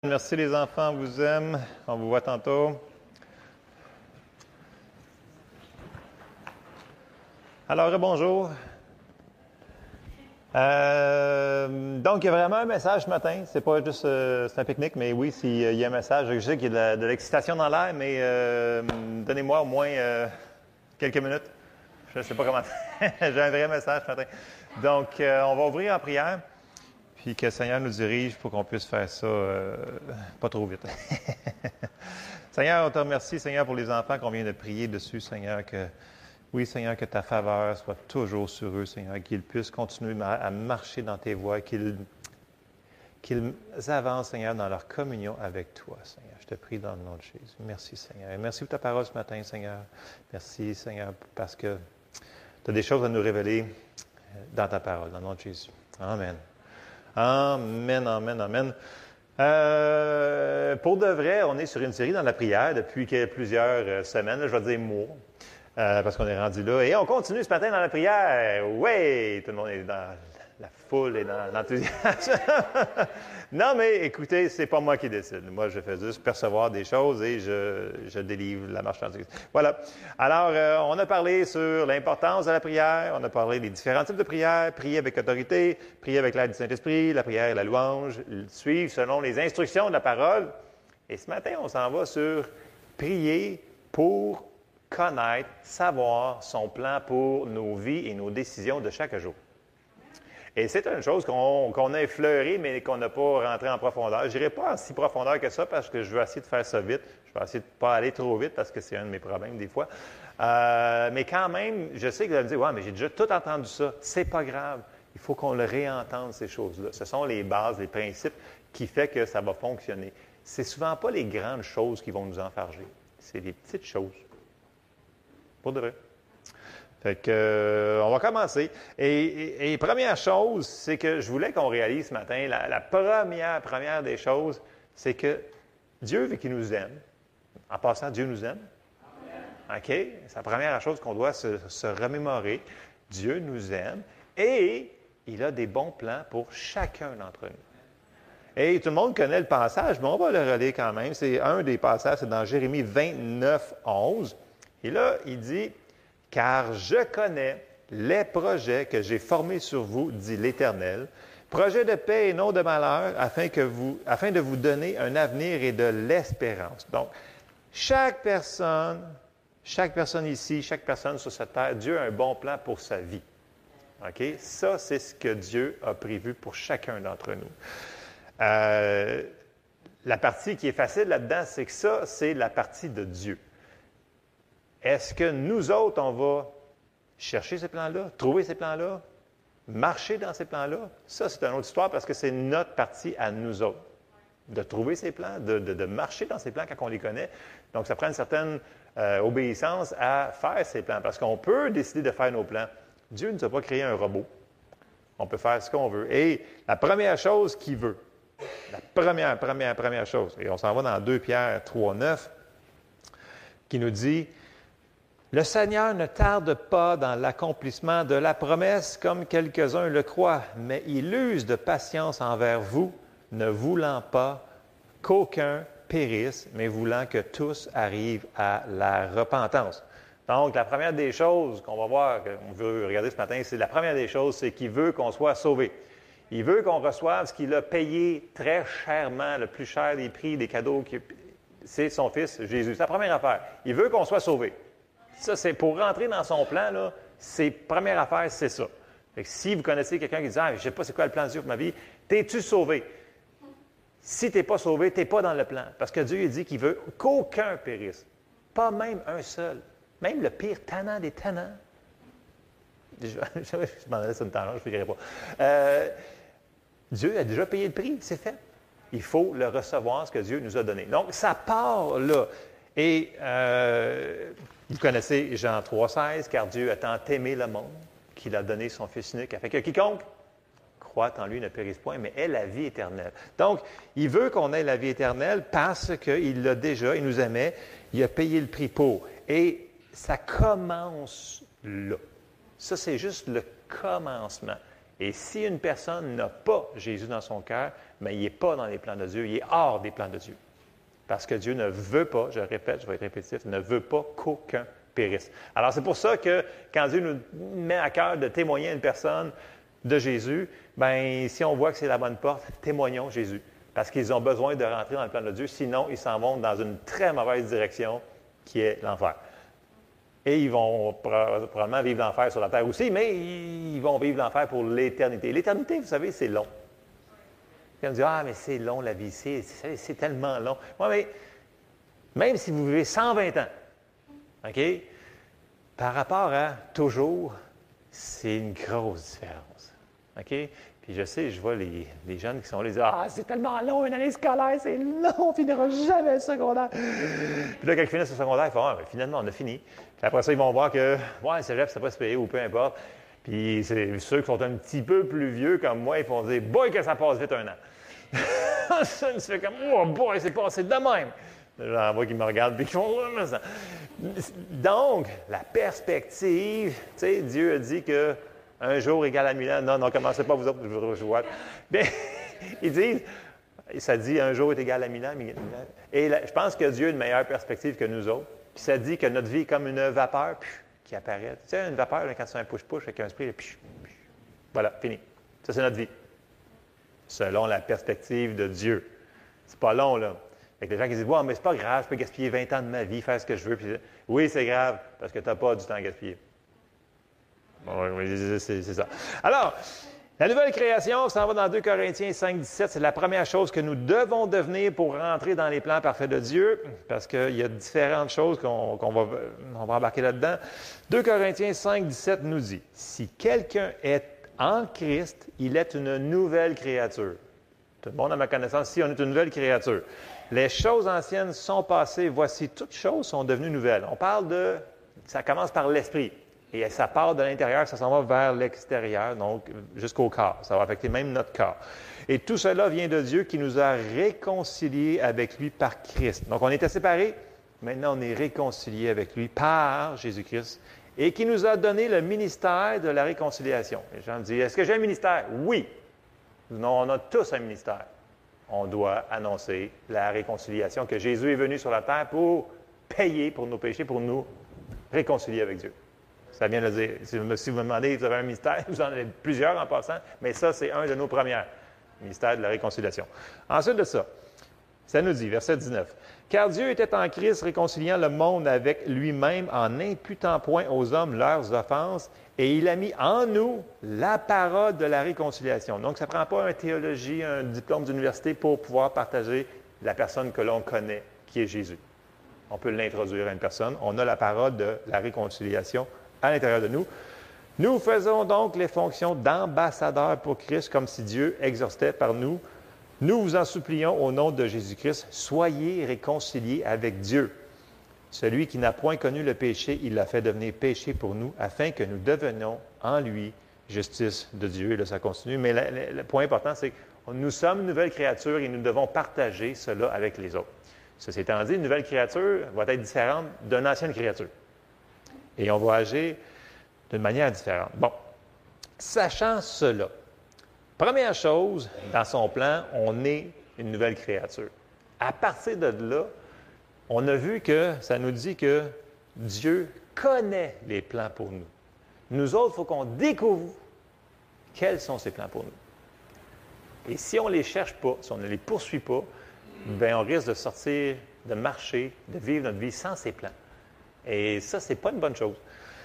Merci les enfants, on vous aime. On vous voit tantôt. Alors, bonjour. Donc, il y a vraiment un message ce matin. C'est pas juste c'est un pique-nique, mais oui, il y a un message. Je sais qu'il y a de l'excitation dans l'air, mais donnez-moi au moins quelques minutes. Je ne sais pas comment. J'ai un vrai message ce matin. Donc, on va ouvrir en prière. Puis que le Seigneur nous dirige pour qu'on puisse faire ça pas trop vite. Seigneur, on te remercie, Seigneur, pour les enfants qu'on vient de prier dessus, Seigneur, oui, Seigneur, que ta faveur soit toujours sur eux, Seigneur, qu'ils puissent continuer à marcher dans tes voies, qu'ils avancent, Seigneur, dans leur communion avec toi, Seigneur. Je te prie dans le nom de Jésus. Merci, Seigneur. Et merci pour ta parole ce matin, Seigneur. Merci, Seigneur, parce que tu as des choses à nous révéler dans ta parole, dans le nom de Jésus. Amen. Amen, amen, amen. Pour de vrai, on est sur une série dans la prière depuis plusieurs semaines, je vais dire mois, parce qu'on est rendu là. Et on continue ce matin dans la prière. Oui, tout le monde est dans la foule et dans l'enthousiasme. Non, mais écoutez, c'est pas moi qui décide. Moi, je fais juste percevoir des choses et je délivre la marchandise. Voilà. Alors, on a parlé sur l'importance de la prière. On a parlé des différents types de prière. Prier avec autorité, prier avec l'aide du Saint-Esprit, la prière et la louange, suivre selon les instructions de la parole. Et ce matin, on s'en va sur prier pour connaître, savoir son plan pour nos vies et nos décisions de chaque jour. Et c'est une chose qu'on a effleurée, mais qu'on n'a pas rentré en profondeur. Je n'irai pas en si profondeur que ça parce que je veux essayer de faire ça vite. Je vais essayer de ne pas aller trop vite parce que c'est un de mes problèmes des fois. Mais quand même, je sais que vous allez me dire, « Ouais, mais j'ai déjà tout entendu ça. » C'est pas grave. Il faut qu'on le réentende, ces choses-là. Ce sont les bases, les principes qui font que ça va fonctionner. C'est souvent pas les grandes choses qui vont nous enfarger. C'est les petites choses. Pour de vrai. Fait que, on va commencer. Et première chose, c'est que je voulais qu'on réalise ce matin, la première des choses, c'est que Dieu veut qu'il nous aime. En passant, Dieu nous aime. OK? C'est la première chose qu'on doit se remémorer. Dieu nous aime et il a des bons plans pour chacun d'entre nous. Et tout le monde connaît le passage, mais on va le relire quand même. C'est un des passages, c'est dans Jérémie 29, 11. Et là, il dit... Car je connais les projets que j'ai formés sur vous, dit l'Éternel, projets de paix et non de malheur, afin de vous donner un avenir et de l'espérance. Donc, chaque personne ici, chaque personne sur cette terre, Dieu a un bon plan pour sa vie. OK? Ça, c'est ce que Dieu a prévu pour chacun d'entre nous. La partie qui est facile là-dedans, c'est que ça, c'est la partie de Dieu. Est-ce que nous autres, on va chercher ces plans-là, trouver ces plans-là, marcher dans ces plans-là? Ça, c'est une autre histoire parce que c'est notre partie à nous autres. De trouver ces plans, de marcher dans ces plans quand on les connaît. Donc, ça prend une certaine obéissance à faire ces plans parce qu'on peut décider de faire nos plans. Dieu ne nous a pas créé un robot. On peut faire ce qu'on veut. Et la première chose qu'il veut, la première chose, et on s'en va dans 2 Pierre 3, 9, qui nous dit... Le Seigneur ne tarde pas dans l'accomplissement de la promesse comme quelques-uns le croient, mais il use de patience envers vous, ne voulant pas qu'aucun périsse, mais voulant que tous arrivent à la repentance. Donc, la première des choses qu'on va voir, qu'on veut regarder ce matin, c'est la première des choses, c'est qu'il veut qu'on soit sauvé. Il veut qu'on reçoive ce qu'il a payé très chèrement, le plus cher des prix, des cadeaux, c'est son Fils Jésus. C'est la première affaire. Il veut qu'on soit sauvé. Ça, c'est pour rentrer dans son plan, là, première affaire, c'est ça. Fait que si vous connaissez quelqu'un qui dit « Ah, je ne sais pas c'est quoi le plan de Dieu pour ma vie », t'es-tu sauvé? Si tu n'es pas sauvé, tu n'es pas dans le plan. Parce que Dieu il dit qu'il veut qu'aucun périsse. Pas même un seul. Même le pire tannant des tannants. Je m'en laisse une tangente, je ne l'expliquerai pas. Dieu a déjà payé le prix, c'est fait. Il faut le recevoir, ce que Dieu nous a donné. Donc, ça part là. Et vous connaissez Jean 3,16, « Car Dieu a tant aimé le monde qu'il a donné son Fils unique, afin que quiconque croit en lui ne périsse point, mais ait la vie éternelle. » Donc, il veut qu'on ait la vie éternelle parce qu'il l'a déjà, il nous aimait, il a payé le prix pour. Et ça commence là. Ça, c'est juste le commencement. Et si une personne n'a pas Jésus dans son cœur, mais il n'est pas dans les plans de Dieu, il est hors des plans de Dieu. Parce que Dieu ne veut pas, je répète, je vais être répétitif, ne veut pas qu'aucun périsse. Alors, c'est pour ça que quand Dieu nous met à cœur de témoigner à une personne de Jésus, bien, si on voit que c'est la bonne porte, témoignons Jésus. Parce qu'ils ont besoin de rentrer dans le plan de Dieu, sinon ils s'en vont dans une très mauvaise direction qui est l'enfer. Et ils vont probablement vivre l'enfer sur la terre aussi, mais ils vont vivre l'enfer pour l'éternité. L'éternité, vous savez, c'est long. Puis on dit, ah, mais c'est long la vie, c'est tellement long. Oui, mais même si vous vivez 120 ans, OK, par rapport à toujours, c'est une grosse différence. OK? Puis je sais, je vois les jeunes qui sont là, ils disent, ah, c'est tellement long, une année scolaire, c'est long, on ne finira jamais le secondaire. Puis là, quand ils finissent le secondaire, ils font, ah, bien, finalement, on a fini. Puis après ça, ils vont voir que, ouais, c'est vrai, ça va se payer ou peu importe. Puis c'est ceux qui sont un petit peu plus vieux comme moi, ils vont dire, boy, que ça passe vite un an. Ça me fait comme, oh boy, c'est passé de même. J'en vois qui me regardent puis qui font, oh, ça. Donc, la perspective, tu sais, Dieu a dit que un jour égale à 1000 ans. Non, commencez pas vous autres, je vois. Mais ils disent, ça dit un jour est égal à 1000 ans. Et je pense que Dieu a une meilleure perspective que nous autres. Puis ça dit que notre vie est comme une vapeur qui apparaît. Tu sais, une vapeur, là, quand tu fais un push-push avec un esprit, voilà, fini. Ça, c'est notre vie. Selon la perspective de Dieu. C'est pas long, là. Avec des gens qui disent, ouais, mais c'est pas grave, je peux gaspiller 20 ans de ma vie, faire ce que je veux. Puis, oui, c'est grave, parce que tu n'as pas du temps à gaspiller. Oui, c'est ça. Alors, la nouvelle création, ça va dans 2 Corinthiens 5, 17. C'est la première chose que nous devons devenir pour rentrer dans les plans parfaits de Dieu, parce qu'il y a différentes choses qu'on va embarquer là-dedans. 2 Corinthiens 5, 17 nous dit, « Si quelqu'un est en Christ, il est une nouvelle créature. » Tout le monde a ma connaissance, si on est une nouvelle créature. Les choses anciennes sont passées, voici, toutes choses sont devenues nouvelles. On parle de, ça commence par l'esprit. Et ça part de l'intérieur, ça s'en va vers l'extérieur, donc jusqu'au corps. Ça va affecter même notre corps. Et tout cela vient de Dieu qui nous a réconciliés avec lui par Christ. Donc on était séparés, maintenant on est réconciliés avec lui par Jésus-Christ et qui nous a donné le ministère de la réconciliation. Les gens me disent, est-ce que j'ai un ministère? Oui. Non, on a tous un ministère. On doit annoncer la réconciliation, que Jésus est venu sur la terre pour payer pour nos péchés, pour nous réconcilier avec Dieu. Ça vient de dire. Si vous me demandez, vous avez un ministère, vous en avez plusieurs en passant, mais ça, c'est un de nos premières. Ministère de la réconciliation. Ensuite de ça, ça nous dit, verset 19, « Car Dieu était en Christ réconciliant le monde avec lui-même en n'imputant point aux hommes leurs offenses, et il a mis en nous la parole de la réconciliation. » Donc, ça ne prend pas une théologie, un diplôme d'université pour pouvoir partager la personne que l'on connaît, qui est Jésus. On peut l'introduire à une personne. On a la parole de la réconciliation à l'intérieur de nous. Nous faisons donc les fonctions d'ambassadeurs pour Christ, comme si Dieu exortait par nous. Nous vous en supplions au nom de Jésus-Christ, soyez réconciliés avec Dieu. Celui qui n'a point connu le péché, il l'a fait devenir péché pour nous, afin que nous devenions en lui justice de Dieu. Et là, ça continue. Mais le point important, c'est que nous sommes une nouvelle créature et nous devons partager cela avec les autres. Ceci étant dit, une nouvelle créature va être différente d'une ancienne créature. Et on va agir d'une manière différente. Bon, sachant cela, première chose, dans son plan, on est une nouvelle créature. À partir de là, on a vu que ça nous dit que Dieu connaît les plans pour nous. Nous autres, il faut qu'on découvre quels sont ses plans pour nous. Et si on ne les cherche pas, si on ne les poursuit pas, bien, on risque de sortir, de marcher, de vivre notre vie sans ses plans. Et ça, ce n'est pas une bonne chose.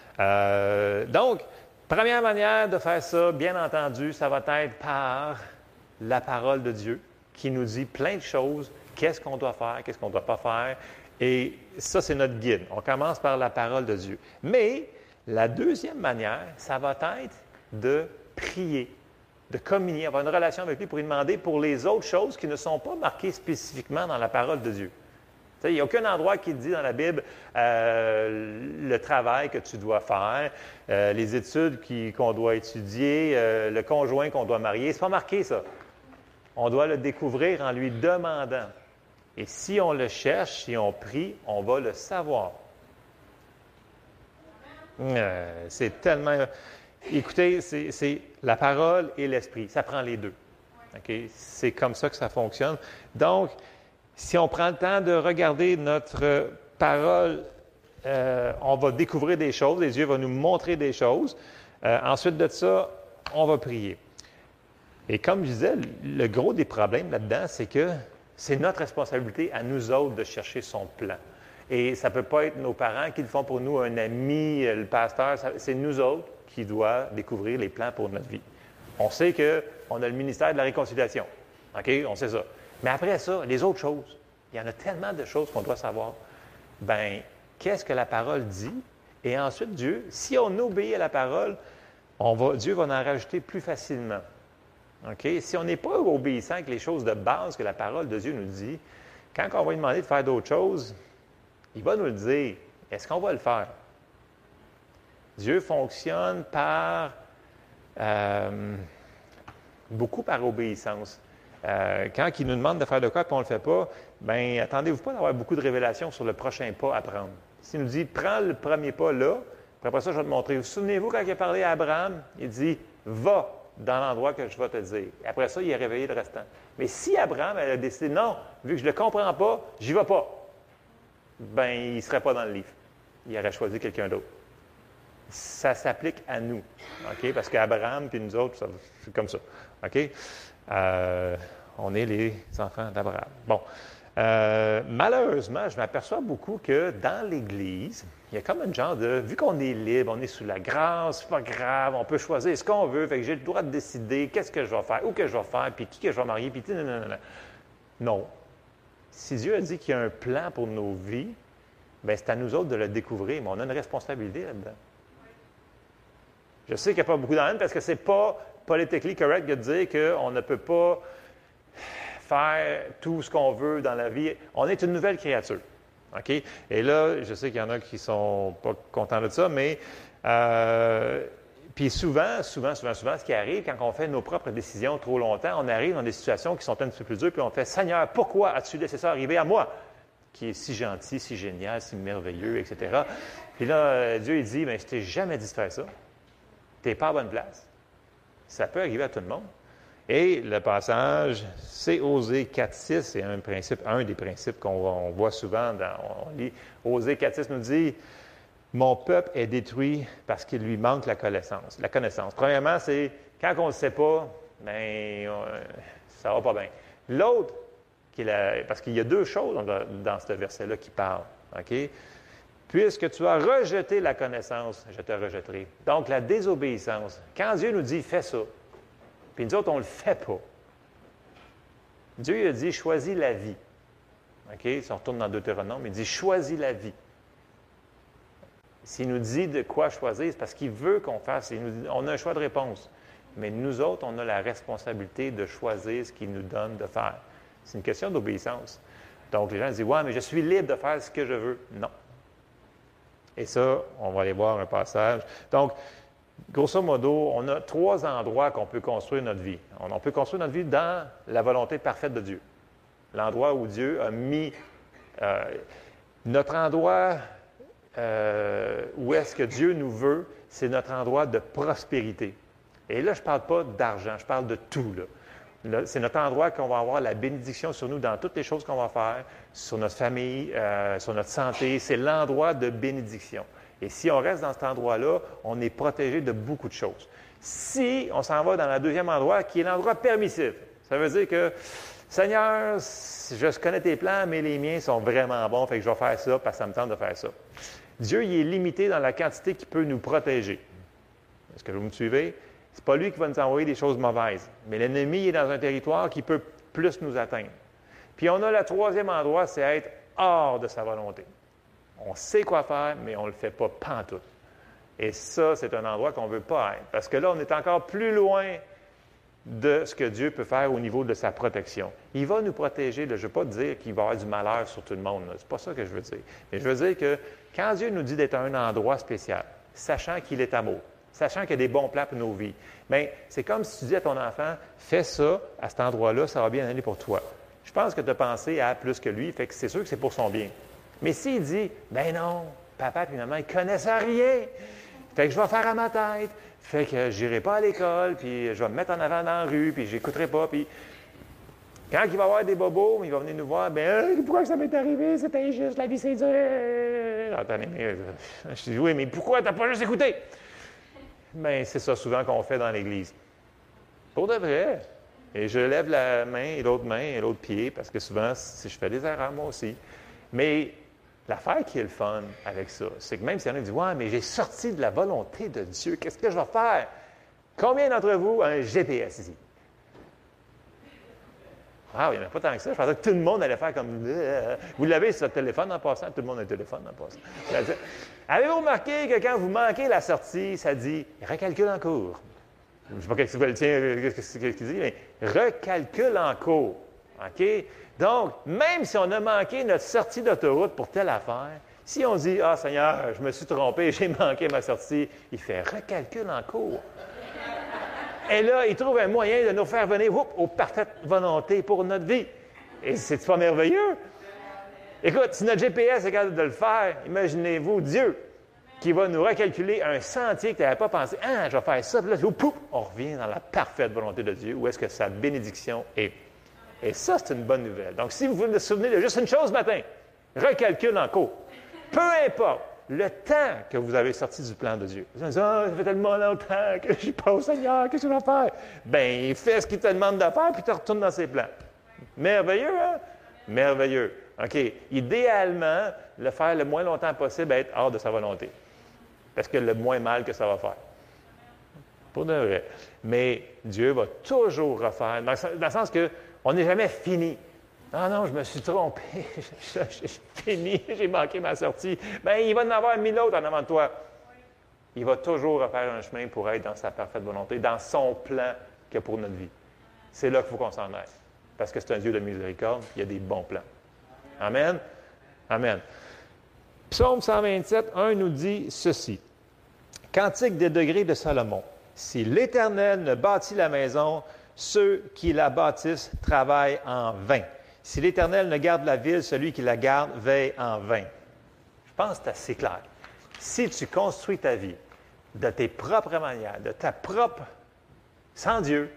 Donc, première manière de faire ça, bien entendu, ça va être par la parole de Dieu qui nous dit plein de choses, qu'est-ce qu'on doit faire, qu'est-ce qu'on ne doit pas faire. Et ça, c'est notre guide. On commence par la parole de Dieu. Mais la deuxième manière, ça va être de prier, de communier, avoir une relation avec lui pour lui demander pour les autres choses qui ne sont pas marquées spécifiquement dans la parole de Dieu. Il n'y a aucun endroit qui dit dans la Bible le travail que tu dois faire, les études qu'on doit étudier, le conjoint qu'on doit marier. Ce n'est pas marqué, ça. On doit le découvrir en lui demandant. Et si on le cherche, si on prie, on va le savoir. C'est tellement... Écoutez, c'est la parole et l'esprit. Ça prend les deux. Okay? C'est comme ça que ça fonctionne. Donc, si on prend le temps de regarder notre parole, on va découvrir des choses, les yeux vont nous montrer des choses. Ensuite de ça, on va prier. Et comme je disais, le gros des problèmes là-dedans, c'est que c'est notre responsabilité à nous autres de chercher son plan. Et ça ne peut pas être nos parents qui le font pour nous, un ami, le pasteur, c'est nous autres qui doivent découvrir les plans pour notre vie. On sait qu'on a le ministère de la réconciliation. OK? On sait ça. Mais après ça, les autres choses, il y en a tellement de choses qu'on doit savoir. Bien, qu'est-ce que la parole dit? Et ensuite, Dieu, si on obéit à la parole, Dieu va en rajouter plus facilement. OK? Si on n'est pas obéissant avec les choses de base que la parole de Dieu nous dit, quand on va lui demander de faire d'autres choses, il va nous le dire. Est-ce qu'on va le faire? Dieu fonctionne beaucoup par obéissance. Quand il nous demande de faire de quoi et on ne le fait pas, bien, attendez-vous pas d'avoir beaucoup de révélations sur le prochain pas à prendre. S'il nous dit, prends le premier pas là, puis après ça, je vais te montrer. Vous souvenez-vous, quand il a parlé à Abraham, il dit, va dans l'endroit que je vais te dire. Et après ça, il a réveillé le restant. Mais si Abraham a décidé, non, vu que je ne le comprends pas, j'y vais pas, bien, il ne serait pas dans le livre. Il aurait choisi quelqu'un d'autre. Ça s'applique à nous, OK? Parce qu'Abraham puis nous autres, c'est comme ça, OK? On est les enfants d'Abraham. Bon, malheureusement, je m'aperçois beaucoup que dans l'Église, il y a comme un genre de... Vu qu'on est libre, on est sous la grâce, c'est pas grave, on peut choisir ce qu'on veut, fait que j'ai le droit de décider qu'est-ce que je vais faire, où que je vais faire, puis qui que je vais marier, puis... Non. Si Dieu a dit qu'il y a un plan pour nos vies, bien, c'est à nous autres de le découvrir, mais on a une responsabilité là-dedans. Je sais qu'il n'y a pas beaucoup d'en parce que ce n'est pas politically correct de dire qu'on ne peut pas faire tout ce qu'on veut dans la vie. On est une nouvelle créature. OK? Et là, je sais qu'il y en a qui ne sont pas contents de ça, mais puis souvent, ce qui arrive, quand on fait nos propres décisions trop longtemps, on arrive dans des situations qui sont un petit peu plus dures, puis on fait « Seigneur, pourquoi as-tu laissé ça arriver à moi? » qui est si gentil, si génial, si merveilleux, etc. Puis là, Dieu, il dit « Bien, je t'ai jamais dit de faire ça. Tu n'es pas à bonne place. » Ça peut arriver à tout le monde. Et le passage, c'est Osée 4.6, c'est un des principes qu'on voit souvent, on lit. Osée 4.6 nous dit « Mon peuple est détruit parce qu'il lui manque la connaissance. » La connaissance. Premièrement, c'est quand on ne le sait pas, bien, ça ne va pas bien. L'autre, parce qu'il y a deux choses dans ce verset-là qui parlent. OK? Puisque tu as rejeté la connaissance, je te rejetterai. Donc, la désobéissance. Quand Dieu nous dit « fais ça », puis nous autres, on ne le fait pas. Dieu a dit « choisis la vie ». OK? Si on retourne dans Deutéronome, il dit « choisis la vie ». S'il nous dit de quoi choisir, c'est parce qu'il veut qu'on fasse. On a un choix de réponse. Mais nous autres, on a la responsabilité de choisir ce qu'il nous donne de faire. C'est une question d'obéissance. Donc, les gens disent « ouais, mais je suis libre de faire ce que je veux ». Non. Et ça, on va aller voir un passage. Donc, grosso modo, on a 3 endroits qu'on peut construire notre vie. On peut construire notre vie dans la volonté parfaite de Dieu. L'endroit où Dieu a mis... notre endroit où est-ce que Dieu nous veut, c'est notre endroit de prospérité. Et là, je ne parle pas d'argent, je parle de tout, là. C'est notre endroit qu'on va avoir la bénédiction sur nous dans toutes les choses qu'on va faire, sur notre famille, sur notre santé. C'est l'endroit de bénédiction. Et si on reste dans cet endroit-là, on est protégé de beaucoup de choses. Si on s'en va dans le deuxième endroit, qui est l'endroit permissif, ça veut dire que, Seigneur, je connais tes plans, mais les miens sont vraiment bons, fait que je vais faire ça parce que ça me tente de faire ça. Dieu, il est limité dans la quantité qu'il peut nous protéger. Est-ce que vous me suivez? Ce n'est pas lui qui va nous envoyer des choses mauvaises. Mais l'ennemi est dans un territoire qui peut plus nous atteindre. Puis on a le troisième endroit, c'est être hors de sa volonté. On sait quoi faire, mais on ne le fait pas pantoute. Et ça, c'est un endroit qu'on ne veut pas être. Parce que là, on est encore plus loin de ce que Dieu peut faire au niveau de sa protection. Il va nous protéger. Là, je ne veux pas dire qu'il va y avoir du malheur sur tout le monde. Ce n'est pas ça que je veux dire. Mais je veux dire que quand Dieu nous dit d'être à un endroit spécial, sachant qu'il est amour, sachant qu'il y a des bons plans pour nos vies, bien, c'est comme si tu dis à ton enfant, fais ça à cet endroit-là, ça va bien aller pour toi. Je pense que tu as pensé à plus que lui, fait que c'est sûr que c'est pour son bien. Mais s'il dit, ben non, papa et maman, ils ne connaissent rien. Fait que je vais faire à ma tête. Fait que je n'irai pas à l'école, puis je vais me mettre en avant dans la rue, puis je n'écouterai pas. Puis quand il va y avoir des bobos, il va venir nous voir. Bien, pourquoi ça m'est arrivé? C'est injuste, la vie c'est dur. Attendez, mais je dis, oui, mais pourquoi tu n'as pas juste écouté? Bien, c'est ça souvent qu'on fait dans l'Église. Pour de vrai. Et je lève la main et l'autre pied, parce que souvent, je fais des erreurs, moi aussi. Mais l'affaire qui est le fun avec ça, c'est que même si y en a qui disent « Ouais, mais j'ai sorti de la volonté de Dieu, qu'est-ce que je vais faire? » Combien d'entre vous ont un GPS ici? Ah, il n'y en a pas tant que ça. Je pensais que tout le monde allait faire comme... Vous l'avez sur votre téléphone en passant? Tout le monde a un téléphone en passant. Avez-vous remarqué que quand vous manquez la sortie, ça dit « Recalcule en cours ». Je ne sais pas qu'est-ce qu'il dit, mais « Recalcule en cours ». OK? Donc, même si on a manqué notre sortie d'autoroute pour telle affaire, si on dit « Ah, Seigneur, je me suis trompé, j'ai manqué ma sortie », il fait « Recalcule en cours ». Et là, il trouve un moyen de nous faire venir aux parfaites volontés pour notre vie. Et c'est pas merveilleux? Écoute, si notre GPS est capable de le faire, imaginez-vous Dieu qui va nous recalculer un sentier que tu n'avais pas pensé. « Ah, je vais faire ça. » Puis là, pouf, on revient dans la parfaite volonté de Dieu, où est-ce que sa bénédiction est. Et ça, c'est une bonne nouvelle. Donc, si vous vous souvenez de juste une chose ce matin, recalcule en cours. Peu importe le temps que vous avez sorti du plan de Dieu. Vous allez dire, ça fait tellement longtemps que je suis pas au Seigneur, qu'est-ce que je vais faire? Bien, fais ce qu'il te demande de faire, puis tu retournes dans ses plans. Merveilleux, hein? Merveilleux. OK. Idéalement, le faire le moins longtemps possible, être hors de sa volonté. Parce que le moins mal que ça va faire. Pour de vrai. Mais Dieu va toujours refaire, dans le sens que on n'est jamais fini. Ah non, je me suis trompé, j'ai fini, j'ai manqué ma sortie. Bien, il va en avoir 1000 autres en avant de toi. Il va toujours refaire un chemin pour être dans sa parfaite volonté, dans son plan qu'il y a pour notre vie. C'est là qu'il faut qu'on s'en aille. Parce que c'est un Dieu de miséricorde, il y a des bons plans. Amen? Amen. Psaume 127, 1 nous dit ceci. Cantique des degrés de Salomon. Si l'Éternel ne bâtit la maison, ceux qui la bâtissent travaillent en vain. Si l'Éternel ne garde la ville, celui qui la garde veille en vain. Je pense que c'est assez clair. Si tu construis ta vie de tes propres manières, de ta propre... sans Dieu,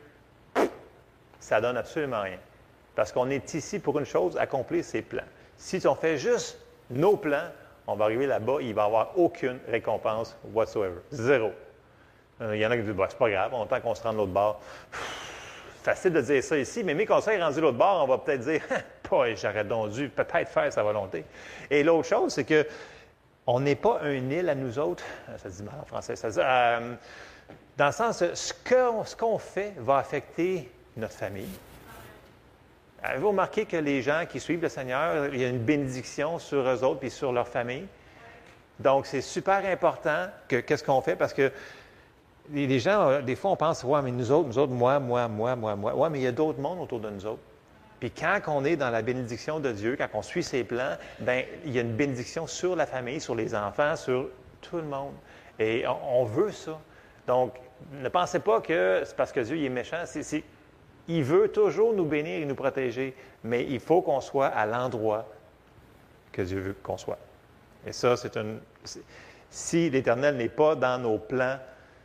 ça donne absolument rien. Parce qu'on est ici pour une chose, accomplir ses plans. Si on fait juste nos plans, on va arriver là-bas, il ne va y avoir aucune récompense whatsoever. Zéro. Il y en a qui disent, c'est pas grave, on attend qu'on se rende de l'autre bord. Facile de dire ça ici, mais quand on s'est rendu de l'autre bord, on va peut-être dire, j'aurais donc dû peut-être faire sa volonté. Et l'autre chose, c'est que on n'est pas un île à nous autres. Ça se dit mal en français. Ça se dit, dans le sens, ce qu'on fait va affecter notre famille. Avez-vous remarqué que les gens qui suivent le Seigneur, il y a une bénédiction sur eux autres et sur leur famille? Donc, c'est super important qu'est-ce qu'on fait parce que les gens, des fois, on pense, ouais, mais nous autres, moi. Ouais, mais il y a d'autres mondes autour de nous autres. Puis quand on est dans la bénédiction de Dieu, quand on suit ses plans, bien, il y a une bénédiction sur la famille, sur les enfants, sur tout le monde. Et on veut ça. Donc, ne pensez pas que c'est parce que Dieu il est méchant. Il veut toujours nous bénir et nous protéger, mais il faut qu'on soit à l'endroit que Dieu veut qu'on soit. Et ça, si l'Éternel n'est pas dans nos plans,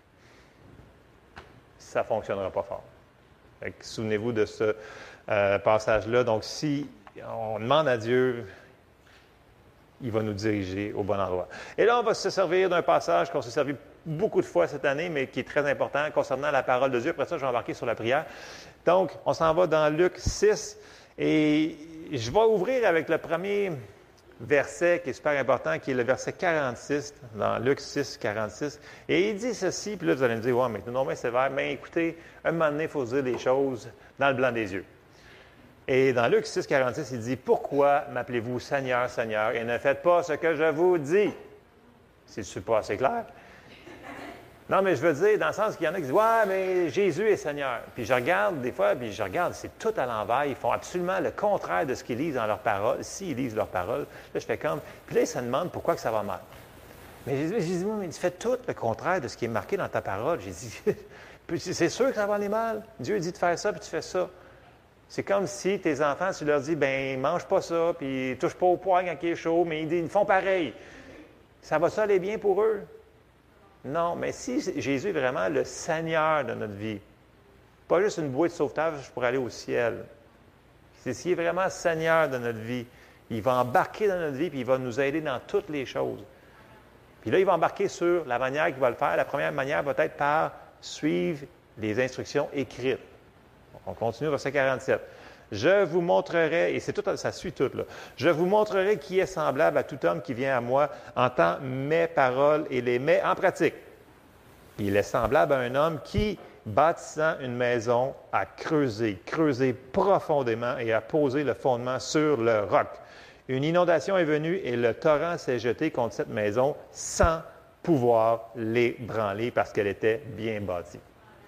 ça ne fonctionnera pas fort. Souvenez-vous de ce passage-là. Donc, si on demande à Dieu, il va nous diriger au bon endroit. Et là, on va se servir d'un passage qu'on s'est servi beaucoup de fois cette année, mais qui est très important concernant la parole de Dieu. Après ça, je vais embarquer sur la prière. Donc, on s'en va dans Luc 6, et je vais ouvrir avec le premier verset qui est super important, qui est le verset 46, dans Luc 6, 46. Et il dit ceci, puis là, vous allez me dire, « Ouais, mais non, mais c'est sévère. » Mais écoutez, un moment donné, il faut se dire des choses dans le blanc des yeux. Et dans Luc 6, 46, il dit, « Pourquoi m'appelez-vous Seigneur, Seigneur, et ne faites pas ce que je vous dis? » C'est pas assez clair? Non, mais je veux dire, dans le sens qu'il y en a qui disent, « Ouais, mais Jésus est Seigneur. » Puis je regarde des fois, c'est tout à l'envers. Ils font absolument le contraire de ce qu'ils lisent dans leurs paroles. S'ils lisent leurs paroles, là, je fais comme... Puis là, ils se demandent pourquoi que ça va mal. Mais Jésus dit, « Mais tu fais tout le contraire de ce qui est marqué dans ta parole. » J'ai dit, « C'est sûr que ça va aller mal. Dieu dit de faire ça, puis tu fais ça. » C'est comme si tes enfants, tu leur dis, « Ben, mange pas ça, puis touche pas au poêle quand il est chaud. » Mais ils font pareil. Ça va ça aller bien pour eux? Non, mais si Jésus est vraiment le Seigneur de notre vie, pas juste une bouée de sauvetage pour aller au ciel, c'est s'il est vraiment Seigneur de notre vie, il va embarquer dans notre vie puis il va nous aider dans toutes les choses. Puis là, il va embarquer sur la manière qu'il va le faire. La première manière va être par suivre les instructions écrites. On continue au verset 47. Je vous montrerai, et c'est tout, ça suit tout, là. Je vous montrerai qui est semblable à tout homme qui vient à moi, entend mes paroles et les met en pratique. Il est semblable à un homme qui, bâtissant une maison, a creusé profondément et a posé le fondement sur le roc. Une inondation est venue et le torrent s'est jeté contre cette maison sans pouvoir l'ébranler parce qu'elle était bien bâtie.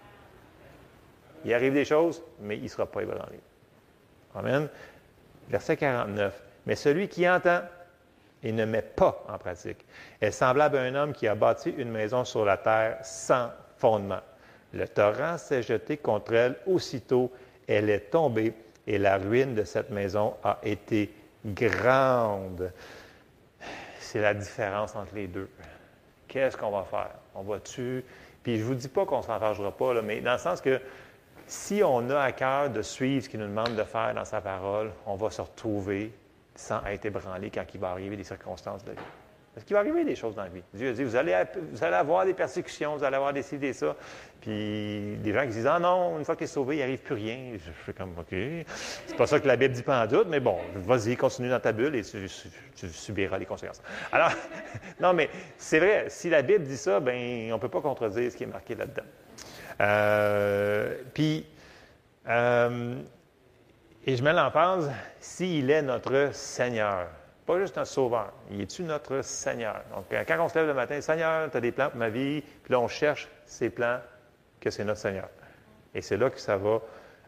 Il arrive des choses, mais il ne sera pas ébranlé. Amen. Verset 49. Mais celui qui entend et ne met pas en pratique est semblable à un homme qui a bâti une maison sur la terre sans fondement. Le torrent s'est jeté contre elle, aussitôt elle est tombée et la ruine de cette maison a été grande. C'est la différence entre les deux. Qu'est-ce qu'on va faire? On va-tu... Puis je ne vous dis pas qu'on ne s'en fâchera pas, là, mais dans le sens que si on a à cœur de suivre ce qu'il nous demande de faire dans sa parole, on va se retrouver sans être ébranlé quand il va arriver des circonstances de vie. Parce qu'il va arriver des choses dans la vie. Dieu a dit, vous allez avoir des persécutions, vous allez avoir des ci, des ça. Puis des gens qui disent, ah non, une fois que tu es sauvé, il n'arrive plus rien. Je fais comme, OK. C'est pas ça que la Bible dit pas en doute, mais bon, vas-y, continue dans ta bulle et tu subiras les conséquences. Alors, non, mais c'est vrai, si la Bible dit ça, bien, on ne peut pas contredire ce qui est marqué là-dedans. Et je mets l'emphase, s'il est notre Seigneur. Pas juste un sauveur. Il est-tu notre Seigneur? Donc, quand on se lève le matin, Seigneur, tu as des plans pour ma vie, puis là, on cherche ces plans que c'est notre Seigneur. Et c'est là que ça va.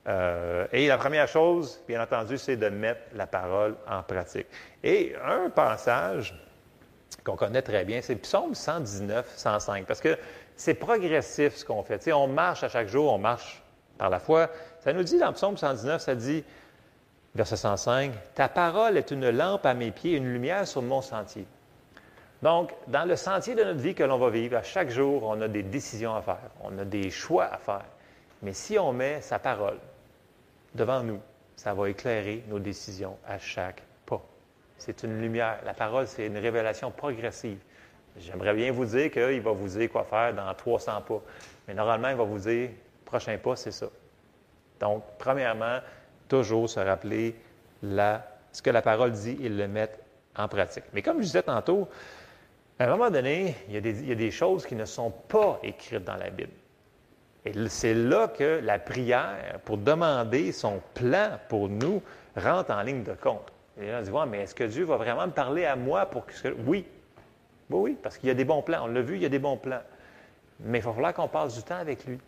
Et la première chose, bien entendu, c'est de mettre la parole en pratique. Et un passage qu'on connaît très bien, c'est Psaume 119, 105, parce que c'est progressif ce qu'on fait. Tu sais, on marche à chaque jour, on marche par la foi. Ça nous dit dans Psaume 119, ça dit, verset 105, « Ta parole est une lampe à mes pieds, une lumière sur mon sentier. » Donc, dans le sentier de notre vie que l'on va vivre, à chaque jour, on a des décisions à faire, on a des choix à faire. Mais si on met sa parole devant nous, ça va éclairer nos décisions à chaque pas. C'est une lumière. La parole, c'est une révélation progressive. J'aimerais bien vous dire qu'il va vous dire quoi faire dans 300 pas. Mais normalement, il va vous dire, prochain pas, c'est ça. Donc, premièrement, toujours se rappeler ce que la parole dit et le mettre en pratique. Mais comme je disais tantôt, à un moment donné, il y a des choses qui ne sont pas écrites dans la Bible. Et c'est là que la prière, pour demander son plan pour nous, rentre en ligne de compte. Et là, on dit, ouais, mais est-ce que Dieu va vraiment me parler à moi pour que... Oui. Oui, parce qu'il y a des bons plans. On l'a vu, il y a des bons plans. Mais il va falloir qu'on passe du temps avec lui.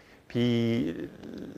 Puis,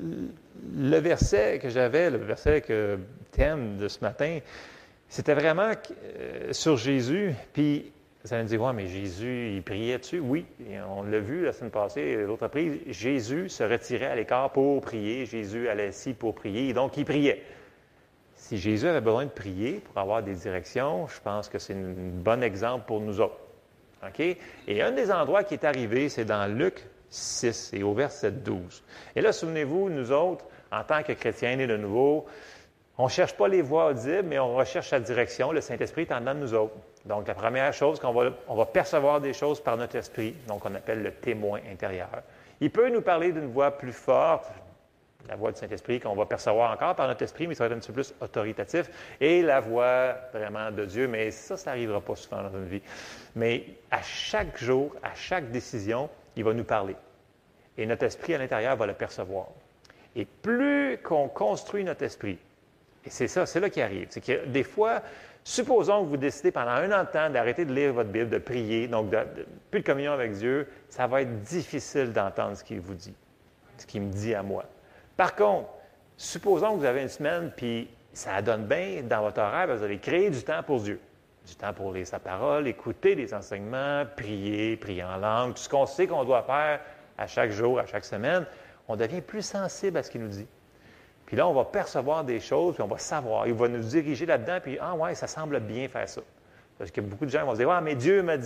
le verset que j'avais, le verset que thème de ce matin, c'était vraiment sur Jésus. Puis, vous allez me dire, ouais, mais Jésus, il priait dessus. Oui, et on l'a vu la semaine passée, l'autre reprise. Jésus se retirait à l'écart pour prier. Jésus allait ici pour prier. Donc, il priait. Si Jésus avait besoin de prier pour avoir des directions, je pense que c'est un bon exemple pour nous autres. OK? Et un des endroits qui est arrivé, c'est dans Luc 6 et au verset 12. Et là, souvenez-vous, nous autres, en tant que chrétiens nés de nouveau, on ne cherche pas les voies audibles, mais on recherche sa direction. Le Saint-Esprit est en dedans de nous autres. Donc, la première chose, on va percevoir des choses par notre esprit, donc on appelle le témoin intérieur. Il peut nous parler d'une voix plus forte, la voix du Saint-Esprit, qu'on va percevoir encore par notre esprit, mais ça va être un petit peu plus autoritatif, et la voix vraiment de Dieu, mais ça n'arrivera pas souvent dans une vie. Mais à chaque jour, à chaque décision, il va nous parler. Et notre esprit à l'intérieur va le percevoir. Et plus qu'on construit notre esprit, et c'est ça, c'est là qui arrive, c'est que des fois, supposons que vous décidez pendant un an de temps d'arrêter de lire votre Bible, de prier, donc plus de communion avec Dieu, ça va être difficile d'entendre ce qu'il vous dit, ce qu'il me dit à moi. Par contre, supposons que vous avez une semaine, puis ça donne bien dans votre horaire, vous allez créer du temps pour Dieu. Du temps pour lire sa parole, écouter les enseignements, prier en langue, tout ce qu'on sait qu'on doit faire à chaque jour, à chaque semaine, on devient plus sensible à ce qu'il nous dit. Puis là, on va percevoir des choses, puis on va savoir. Il va nous diriger là-dedans, puis « Ah ouais, ça semble bien faire ça. » Parce que beaucoup de gens vont se dire « Ah, mais Dieu m'a dit. »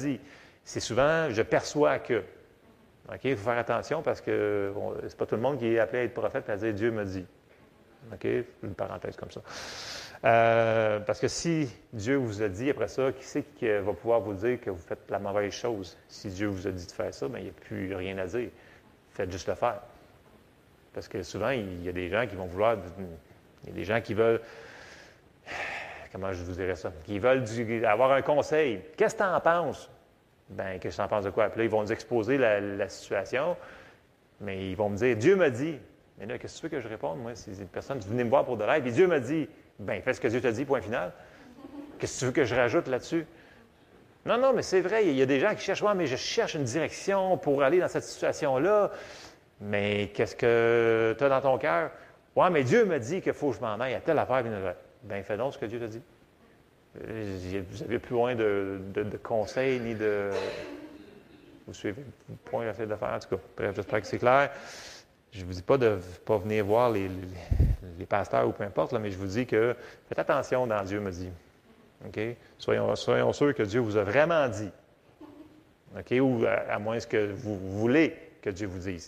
C'est souvent « je perçois que ». OK? Il faut faire attention parce que c'est pas tout le monde qui est appelé à être prophète et à dire « Dieu me dit ». OK? Une parenthèse comme ça. Parce que si Dieu vous a dit après ça, qui c'est qui va pouvoir vous dire que vous faites la mauvaise chose? Si Dieu vous a dit de faire ça, bien, il n'y a plus rien à dire. Faites juste le faire. Parce que souvent, il y a des gens qui vont vouloir... Il y a des gens qui veulent... Comment je vous dirais ça? Qui veulent avoir un conseil. Qu'est-ce que tu en penses? Bien, qu'est-ce que tu en penses de quoi? Puis là, ils vont nous exposer la situation, mais ils vont me dire, Dieu m'a dit. Mais là, qu'est-ce que tu veux que je réponde, moi? Si une personne, tu venez me voir pour de l'aide, puis Dieu m'a dit. Bien, fais ce que Dieu t'a dit, point final. Qu'est-ce que tu veux que je rajoute là-dessus? Non, mais c'est vrai, il y a des gens qui cherchent, mais je cherche une direction pour aller dans cette situation-là. Mais qu'est-ce que tu as dans ton cœur? Ouais, mais Dieu m'a dit qu'il faut que je m'en aille à telle affaire. Bien, fais donc ce que Dieu t'a dit. Vous n'avez plus loin de conseils ni de... Vous suivez le point que j'essaie de faire, en tout cas. Bref, j'espère que c'est clair. Je ne vous dis pas de ne pas venir voir les pasteurs ou peu importe, là, mais je vous dis que faites attention dans Dieu me dit. OK? Soyons sûrs que Dieu vous a vraiment dit. OK? Ou à moins que vous voulez que Dieu vous dise.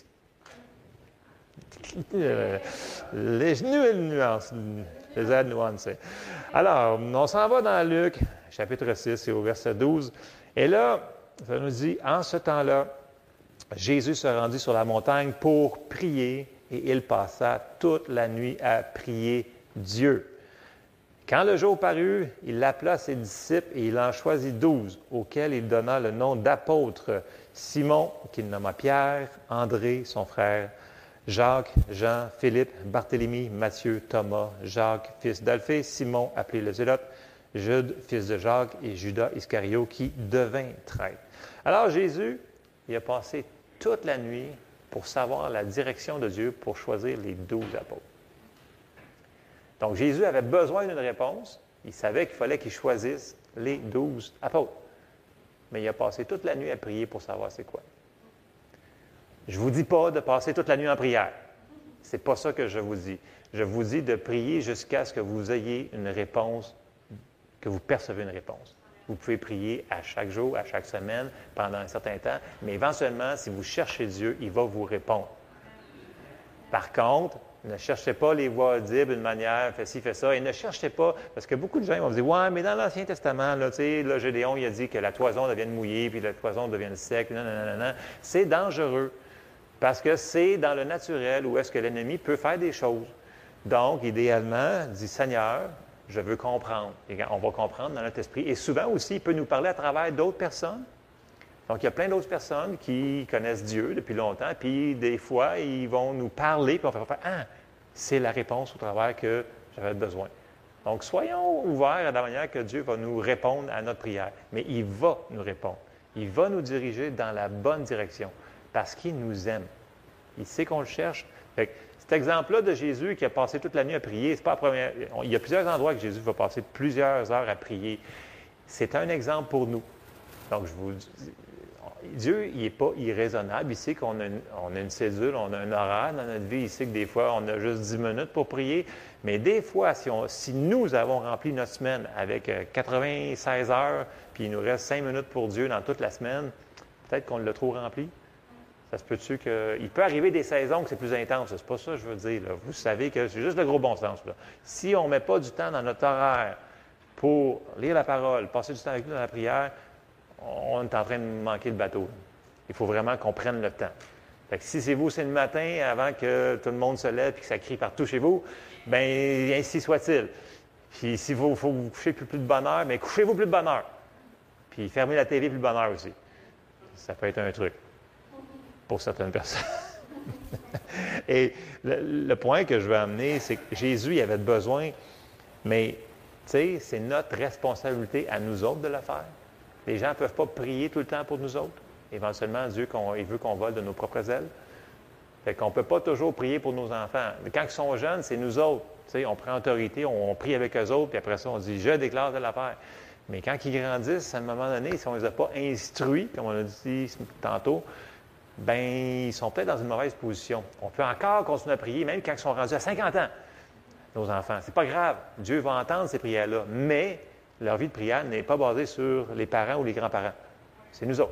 Les nuances. Les aides nuancées. Alors, on s'en va dans Luc, chapitre 6, et au verset 12. Et là, ça nous dit, en ce temps-là, Jésus se rendit sur la montagne pour prier, et il passa toute la nuit à prier Dieu. Quand le jour parut, il appela ses disciples, et il en choisit 12, auxquels il donna le nom d'apôtres. Simon, qu'il nomma Pierre, André, son frère, Jacques, Jean, Philippe, Barthélemy, Matthieu, Thomas, Jacques, fils d'Alphée, Simon, appelé le Zélote, Jude, fils de Jacques, et Judas Iscario, qui devint traître. Alors Jésus, il a passé toute la nuit pour savoir la direction de Dieu pour choisir les 12 apôtres. Donc Jésus avait besoin d'une réponse. Il savait qu'il fallait qu'il choisisse les 12 apôtres. Mais il a passé toute la nuit à prier pour savoir c'est quoi. Je ne vous dis pas de passer toute la nuit en prière. Ce n'est pas ça que je vous dis. Je vous dis de prier jusqu'à ce que vous ayez une réponse, que vous percevez une réponse. Vous pouvez prier à chaque jour, à chaque semaine, pendant un certain temps, mais éventuellement, si vous cherchez Dieu, il va vous répondre. Par contre, ne cherchez pas les voies audibles d'une manière, fais ci, fais ça, et ne cherchez pas, parce que beaucoup de gens vont vous dire, ouais, mais dans l'Ancien Testament, là, tu sais, là, Gédéon, il a dit que la toison devienne mouillée, puis la toison devienne sec, non. C'est dangereux. Parce que c'est dans le naturel où est-ce que l'ennemi peut faire des choses. Donc, idéalement, dit Seigneur, je veux comprendre. Et on va comprendre dans notre esprit. Et souvent aussi, il peut nous parler à travers d'autres personnes. Donc, il y a plein d'autres personnes qui connaissent Dieu depuis longtemps, puis des fois, ils vont nous parler, puis on va faire « Ah, c'est la réponse au travers que j'avais besoin. » Donc, soyons ouverts à la manière que Dieu va nous répondre à notre prière. Mais il va nous répondre. Il va nous diriger dans la bonne direction. Parce qu'il nous aime. Il sait qu'on le cherche. Fait que cet exemple-là de Jésus qui a passé toute la nuit à prier, c'est pas la première. Il y a plusieurs endroits que Jésus va passer plusieurs heures à prier. C'est un exemple pour nous. Donc, je vous dis, Dieu, il n'est pas irraisonnable. Il sait qu'on a une cédule, on a un horaire dans notre vie. Il sait que des fois, on a juste 10 minutes pour prier. Mais des fois, si nous avons rempli notre semaine avec 96 heures, puis il nous reste 5 minutes pour Dieu dans toute la semaine, peut-être qu'on l'a trop rempli. Ça se peut-tu qu'il peut arriver des saisons que c'est plus intense. C'est pas ça que je veux dire. Là. Vous savez que c'est juste le gros bon sens. Là. Si on ne met pas du temps dans notre horaire pour lire la parole, passer du temps avec nous dans la prière, on est en train de manquer le bateau. Là. Il faut vraiment qu'on prenne le temps. Fait que si c'est vous, c'est le matin, avant que tout le monde se lève et que ça crie partout chez vous, bien, ainsi soit-il. Puis s'il faut vous coucher plus de bonne heure, bien, couchez-vous plus de bonne heure. Puis fermez la télé plus de bonne heure aussi. Ça peut être un truc. Pour certaines personnes. Et le point que je veux amener, c'est que Jésus, il avait besoin, mais, tu sais, c'est notre responsabilité à nous autres de le faire. Les gens ne peuvent pas prier tout le temps pour nous autres. Éventuellement, Dieu, il veut qu'on vole de nos propres ailes. Fait qu'on ne peut pas toujours prier pour nos enfants. Mais quand ils sont jeunes, c'est nous autres. Tu sais, on prend autorité, on prie avec eux autres, puis après ça, on dit « Je déclare de l'affaire ». Mais quand ils grandissent, à un moment donné, si on ne les a pas instruits, comme on a dit tantôt, bien, ils sont peut-être dans une mauvaise position. On peut encore continuer à prier, même quand ils sont rendus à 50 ans, nos enfants. C'est pas grave. Dieu va entendre ces prières-là. Mais leur vie de prière n'est pas basée sur les parents ou les grands-parents. C'est nous autres.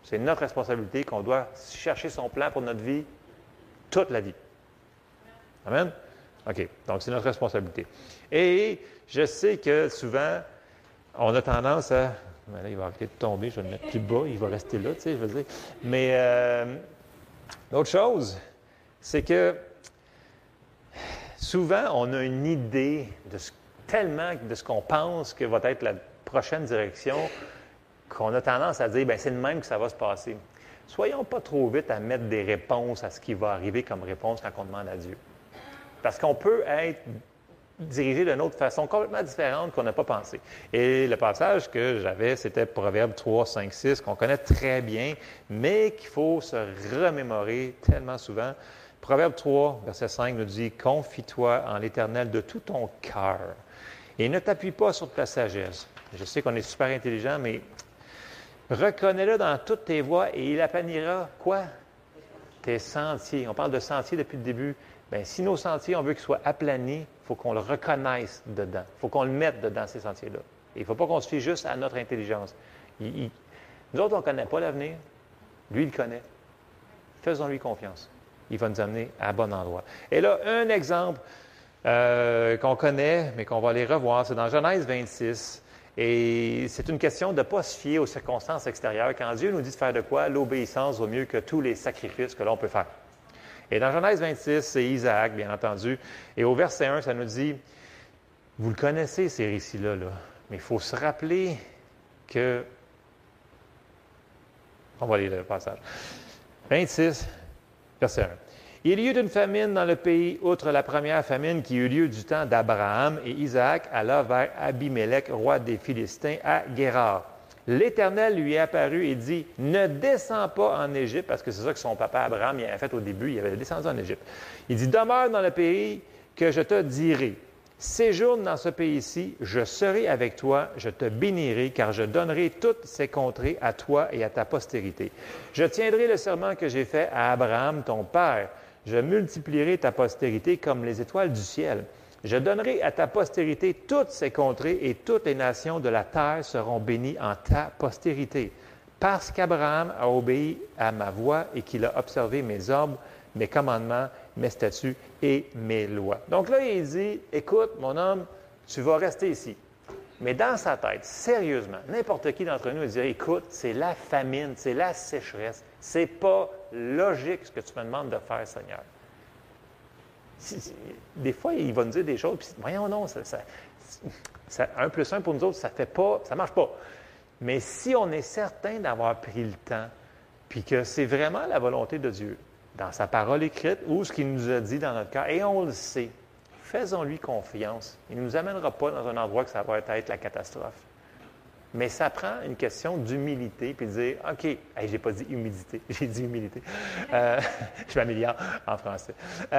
C'est notre responsabilité qu'on doit chercher son plan pour notre vie toute la vie. Amen? OK. Donc, c'est notre responsabilité. Et je sais que souvent, on a tendance à... Ben là, il va arrêter de tomber, je vais le mettre plus bas, il va rester là, tu sais, je veux dire. Mais l'autre chose, c'est que souvent, on a une idée tellement de ce qu'on pense que va être la prochaine direction qu'on a tendance à dire, bien, c'est le même que ça va se passer. Soyons pas trop vite à mettre des réponses à ce qui va arriver comme réponse quand on demande à Dieu. Parce qu'on peut être dirigé d'une autre façon complètement différente qu'on n'a pas pensé. Et le passage que j'avais, c'était Proverbe 3, 5, 6, qu'on connaît très bien, mais qu'il faut se remémorer tellement souvent. Proverbe 3, verset 5 nous dit « Confie-toi en l'Éternel de tout ton cœur et ne t'appuie pas sur ta sagesse. » Je sais qu'on est super intelligent, mais reconnais-le dans toutes tes voies et il aplanira quoi? Tes sentiers. On parle de sentiers depuis le début. Bien, si nos sentiers, on veut qu'ils soient aplanis, il faut qu'on le reconnaisse dedans. Il faut qu'on le mette dedans, ces sentiers-là. Et il ne faut pas qu'on se fie juste à notre intelligence. Nous autres, on ne connaît pas l'avenir. Lui, il le connaît. Faisons-lui confiance. Il va nous amener à bon endroit. Et là, un exemple qu'on connaît, mais qu'on va aller revoir, c'est dans Genèse 26. Et c'est une question de ne pas se fier aux circonstances extérieures. Quand Dieu nous dit de faire de quoi, l'obéissance vaut mieux que tous les sacrifices que l'on peut faire. Et dans Genèse 26, c'est Isaac, bien entendu. Et au verset 1, ça nous dit, vous le connaissez, ces récits-là, là, mais il faut se rappeler que... On va lire le passage. 26, verset 1. Il y eut une famine dans le pays, outre la première famine qui eut lieu du temps d'Abraham, et Isaac alla vers Abimélec, roi des Philistins, à Guérar. L'Éternel lui est apparu et dit, « Ne descends pas en Égypte, parce que c'est ça que son papa Abraham il avait fait au début, il avait descendu en Égypte. Il dit, « Demeure dans le pays que je te dirai. Séjourne dans ce pays-ci, je serai avec toi, je te bénirai, car je donnerai toutes ces contrées à toi et à ta postérité. Je tiendrai le serment que j'ai fait à Abraham, ton père. Je multiplierai ta postérité comme les étoiles du ciel. Je donnerai à ta postérité toutes ces contrées et toutes les nations de la terre seront bénies en ta postérité. Parce qu'Abraham a obéi à ma voix et qu'il a observé mes ordres, mes commandements, mes statuts et mes lois. » Donc là, il dit, « Écoute, mon homme, tu vas rester ici. » Mais dans sa tête, sérieusement, n'importe qui d'entre nous dirait, « Écoute, c'est la famine, c'est la sécheresse. C'est pas logique ce que tu me demandes de faire, Seigneur. » Des fois, il va nous dire des choses, puis voyons non, 1 plus 1 pour nous autres, ça ne marche pas. Mais si on est certain d'avoir pris le temps, puis que c'est vraiment la volonté de Dieu, dans sa parole écrite ou ce qu'il nous a dit dans notre cœur, et on le sait, faisons-lui confiance. Il ne nous amènera pas dans un endroit que ça va être la catastrophe. Mais ça prend une question d'humilité, puis de dire, OK, hey, je n'ai pas dit humilité, j'ai dit humilité. Je m'améliore en français.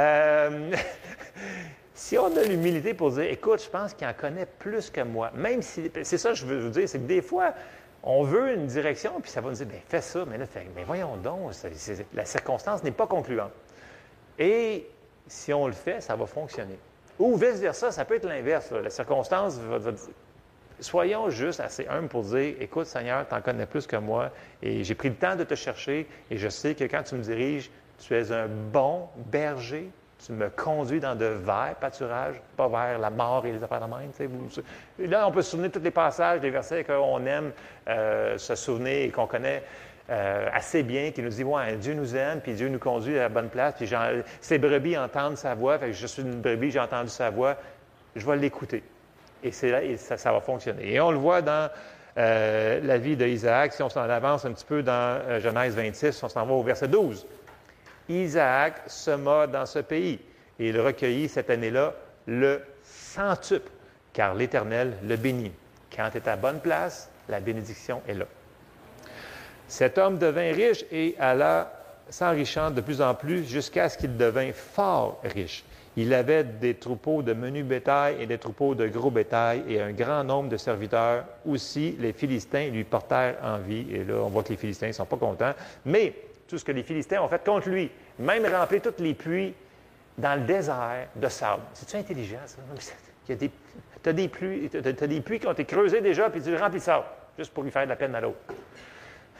Si on a l'humilité pour dire, écoute, je pense qu'il en connaît plus que moi, même si, c'est ça que je veux vous dire, c'est que des fois, on veut une direction, puis ça va nous dire, bien, fais ça, mais là, mais voyons donc, la circonstance n'est pas concluante. Et si on le fait, ça va fonctionner. Ou vice-versa, ça peut être l'inverse. La circonstance va dire, soyons juste assez humbles pour dire, écoute, Seigneur, tu en connais plus que moi, et j'ai pris le temps de te chercher, et je sais que quand tu me diriges, tu es un bon berger. Tu me conduis dans de verts pâturages, pas vers la mort et les affaires de même. Là, on peut se souvenir de tous les passages, les versets qu'on aime se souvenir et qu'on connaît assez bien, qui nous dit, ouais, Dieu nous aime, puis Dieu nous conduit à la bonne place, puis ces brebis entendent sa voix, fait que je suis une brebis, j'ai entendu sa voix, je vais l'écouter. Et c'est là, et ça va fonctionner. Et on le voit dans la vie d'Isaac, si on s'en avance un petit peu dans Genèse 26, on s'en va au verset 12. Isaac sema dans ce pays et il recueillit cette année-là le centuple, car l'Éternel le bénit. Quand tu es à bonne place, la bénédiction est là. Cet homme devint riche et alla s'enrichant de plus en plus jusqu'à ce qu'il devint fort riche. Il avait des troupeaux de menu bétail et des troupeaux de gros bétail et un grand nombre de serviteurs. Aussi, les Philistins lui portèrent envie. Et là, on voit que les Philistins ne sont pas contents. Mais tout ce que les Philistins ont fait contre lui, même remplir tous les puits dans le désert de sable. C'est-tu intelligent, ça? Tu as des puits qui ont été creusés déjà, puis tu les remplis de sable, juste pour lui faire de la peine à l'autre.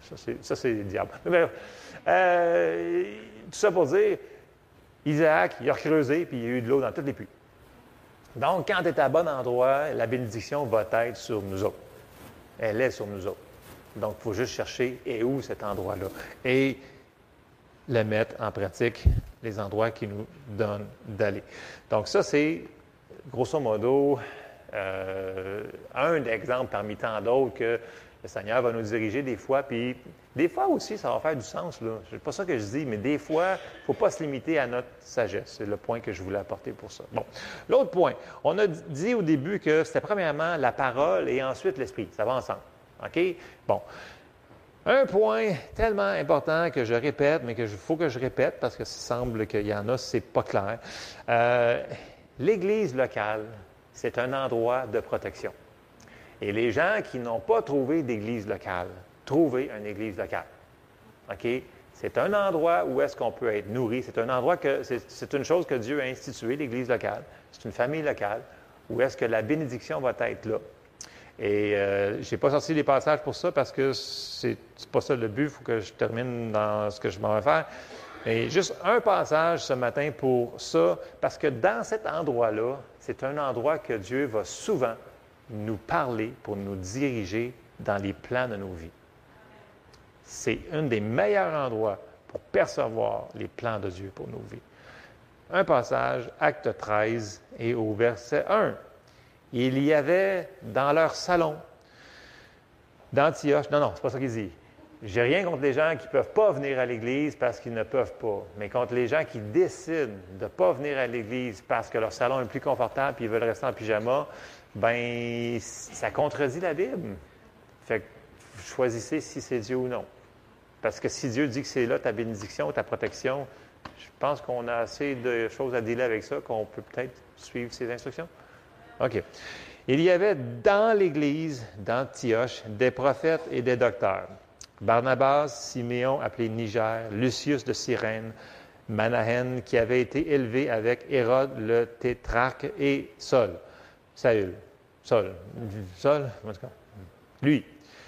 Ça, c'est le diable. Mais, tout ça pour dire, Isaac, il a creusé, puis il y a eu de l'eau dans tous les puits. Donc, quand tu es à bon endroit, la bénédiction va être sur nous autres. Elle est sur nous autres. Donc, il faut juste chercher et où cet endroit-là. Et le mettre en pratique, les endroits qui nous donnent d'aller. Donc, ça, c'est, grosso modo, un exemple parmi tant d'autres que le Seigneur va nous diriger des fois, puis des fois aussi, ça va faire du sens, là. C'est pas ça que je dis, mais des fois, il ne faut pas se limiter à notre sagesse. C'est le point que je voulais apporter pour ça. Bon. L'autre point, on a dit au début que c'était premièrement la parole et ensuite l'esprit. Ça va ensemble. OK? Bon. Un point tellement important que je répète, mais qu'il faut que je répète parce que ça semble qu'il y en a, c'est pas clair. L'Église locale, c'est un endroit de protection. Et les gens qui n'ont pas trouvé d'église locale, trouvez une église locale. OK? C'est un endroit où est-ce qu'on peut être nourri. C'est un endroit que c'est une chose que Dieu a instituée, l'église locale. C'est une famille locale où est-ce que la bénédiction va être là. Et je n'ai pas sorti les passages pour ça parce que c'est pas ça le but. Il faut que je termine dans ce que je m'en vais faire. Et juste un passage ce matin pour ça, parce que dans cet endroit-là, c'est un endroit que Dieu va souvent nous parler pour nous diriger dans les plans de nos vies. C'est un des meilleurs endroits pour percevoir les plans de Dieu pour nos vies. Un passage, Acte 13 et au verset 1. Il y avait dans leur salon d'Antioche, non, c'est pas ça qu'il dit. J'ai rien contre les gens qui ne peuvent pas venir à l'Église parce qu'ils ne peuvent pas, mais contre les gens qui décident de ne pas venir à l'Église parce que leur salon est plus confortable et ils veulent rester en pyjama, bien, ça contredit la Bible. Fait que choisissez si c'est Dieu ou non. Parce que si Dieu dit que c'est là ta bénédiction, ta protection, je pense qu'on a assez de choses à dealer avec ça qu'on peut peut-être suivre ses instructions. OK. Il y avait dans l'Église d'Antioche des prophètes et des docteurs. Barnabas, Siméon, appelé Niger, Lucius de Cyrène, Manahen, qui avait été élevé avec Hérode le tétrarque, et Saul, en tout cas, lui.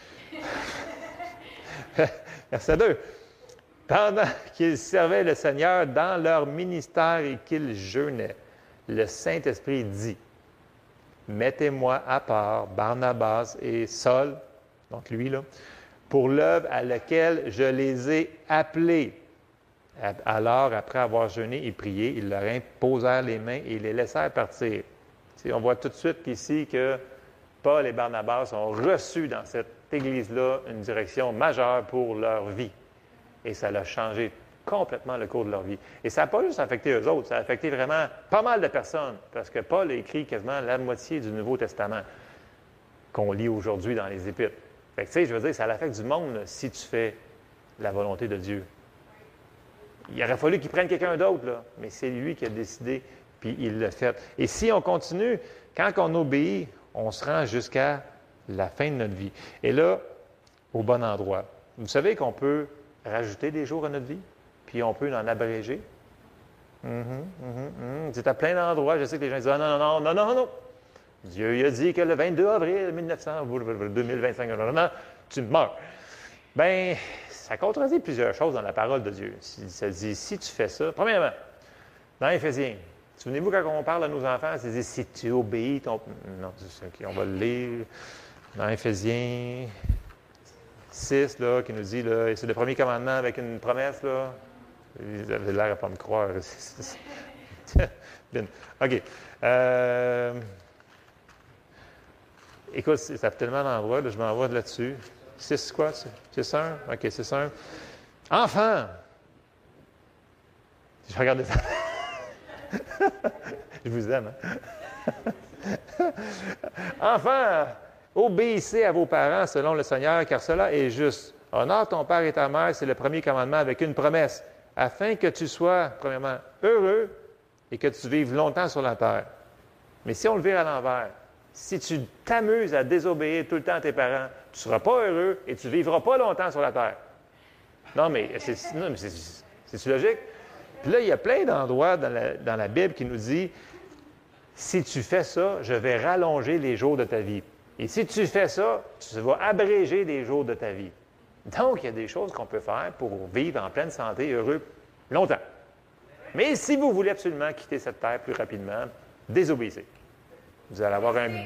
Verset 2. Pendant qu'ils servaient le Seigneur dans leur ministère et qu'ils jeûnaient, le Saint-Esprit dit, « Mettez-moi à part Barnabas et Saul, donc lui, là, pour l'œuvre à laquelle je les ai appelés. » Alors, après avoir jeûné et prié, ils leur imposèrent les mains et les laissèrent partir. T'sais, on voit tout de suite ici que Paul et Barnabas ont reçu dans cette Église-là une direction majeure pour leur vie. Et ça a changé complètement le cours de leur vie. Et ça n'a pas juste affecté eux autres, ça a affecté vraiment pas mal de personnes, parce que Paul a écrit quasiment la moitié du Nouveau Testament qu'on lit aujourd'hui dans les Épîtres. Fait que, tu sais, je veux dire, ça affecte du monde si tu fais la volonté de Dieu. Il aurait fallu qu'il prenne quelqu'un d'autre, là, mais c'est lui qui a décidé, puis il l'a fait. Et si on continue, quand on obéit, on se rend jusqu'à la fin de notre vie. Et là, au bon endroit. Vous savez qu'on peut rajouter des jours à notre vie, puis on peut en abréger. C'est à plein d'endroits. Je sais que les gens disent « Ah non. Dieu il a dit que le 22 avril 2025, tu meurs. » Bien, ça contredit plusieurs choses dans la parole de Dieu. Ça dit, si tu fais ça, premièrement, dans Éphésiens, souvenez-vous quand on parle à nos enfants, ça dit, si tu obéis, ton... Non, on va le lire dans Éphésiens 6, là, qui nous dit, là, et c'est le premier commandement avec une promesse, là. Ils avaient l'air à ne pas me croire. OK. Écoute, ça fait tellement d'endroits, là, je m'en vais là-dessus. 6 quoi? 6-1? OK, 6-1. Enfants! Je regarde ça. Je vous aime, hein? Enfants, obéissez à vos parents selon le Seigneur, car cela est juste. Honore ton père et ta mère, c'est le premier commandement avec une promesse, afin que tu sois, premièrement, heureux et que tu vives longtemps sur la terre. Mais si on le vire à l'envers, si tu t'amuses à désobéir tout le temps à tes parents, tu ne seras pas heureux et tu ne vivras pas longtemps sur la terre. Non, mais c'est logique? Puis là, il y a plein d'endroits dans la Bible qui nous dit, si tu fais ça, je vais rallonger les jours de ta vie. Et si tu fais ça, tu vas abréger les jours de ta vie. Donc, il y a des choses qu'on peut faire pour vivre en pleine santé, heureux, longtemps. Mais si vous voulez absolument quitter cette terre plus rapidement, désobéissez. Vous allez avoir un...